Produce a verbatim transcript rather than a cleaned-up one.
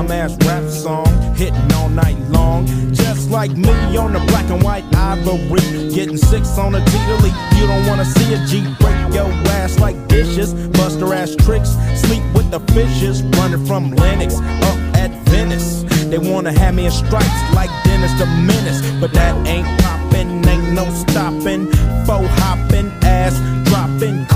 dumbass rap song, hitting all night long. Just like me on the black and white ivory, getting six on a T to leap. You don't wanna see a G break your ass like dishes, bust her ass tricks, sleep with the fishes, running from Lennox up at Venice. They wanna have me in stripes like Dennis the Menace, but that ain't poppin', ain't no stoppin', faux hoppin', ass droppin'.